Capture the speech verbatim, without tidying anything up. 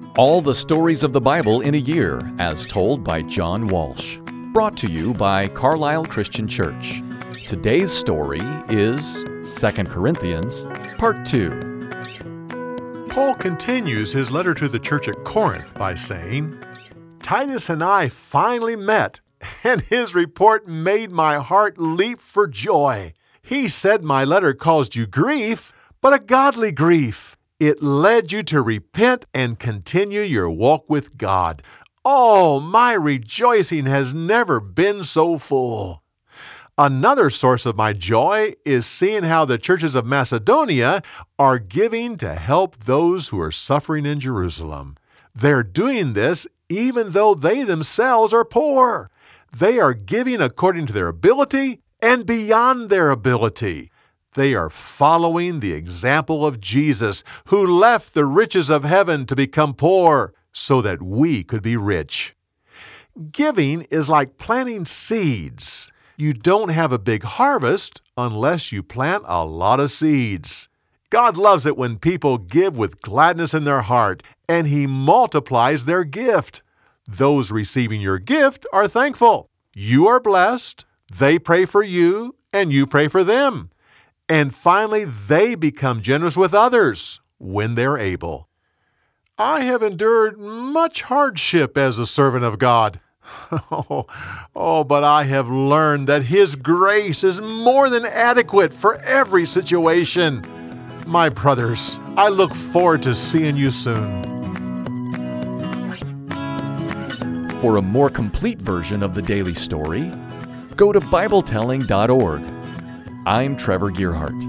All the stories of the Bible in a year, as told by John Walsh. Brought to you by Carlisle Christian Church. Today's story is Second Corinthians, Part two. Paul continues his letter to the church at Corinth by saying, Titus and I finally met, and his report made my heart leap for joy. He said my letter caused you grief, but a godly grief. It led you to repent and continue your walk with God. Oh, my rejoicing has never been so full. Another source of my joy is seeing how the churches of Macedonia are giving to help those who are suffering in Jerusalem. They're doing this even though they themselves are poor. They are giving according to their ability and beyond their ability. They are following the example of Jesus, who left the riches of heaven to become poor so that we could be rich. Giving is like planting seeds. You don't have a big harvest unless you plant a lot of seeds. God loves it when people give with gladness in their heart, and He multiplies their gift. Those receiving your gift are thankful. You are blessed. They pray for you, and you pray for them. And finally, they become generous with others when they're able. I have endured much hardship as a servant of God. Oh, oh, but I have learned that His grace is more than adequate for every situation. My brothers, I look forward to seeing you soon. For a more complete version of the daily story, go to Bible telling dot org. I'm Trevor Gearhart.